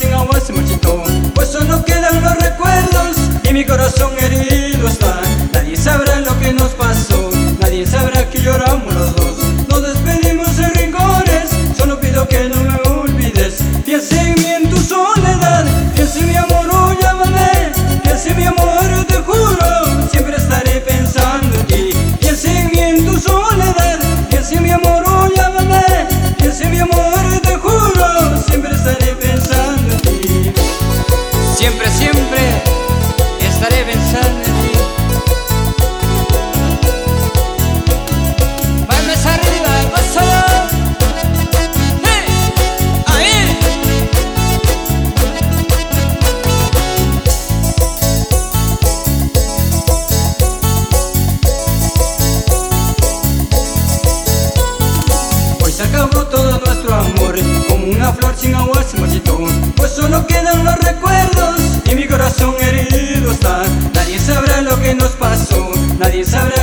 sin agua se marchitó, pues solo quedan los recuerdos y mi corazón herido está. Nadie sabrá lo que nos pasó, nadie sabrá que lloramos los dos. Nos despedimos en rincones, solo pido que no me olvides. Piensa en mí en tu soledad, piensa en mi amor, oh llámame. Piensa en mi amor, te juro, siempre estaré pensando en ti. Piensa en mí en tu soledad, piensa en mi amor, oh llámame. Piensa en mi amor, te juro, siempre estaré pensando en ti. Siempre, siempre estaré pensando en ti. Palmas arriba, gózalo. ¡Hey! ¡Ahí! Hoy se acabó todo nuestro amor, como una flor sin agua se marchitó, pues solo quedan los recuerdos y mi corazón herido está. Nadie sabrá lo que nos pasó, nadie sabrá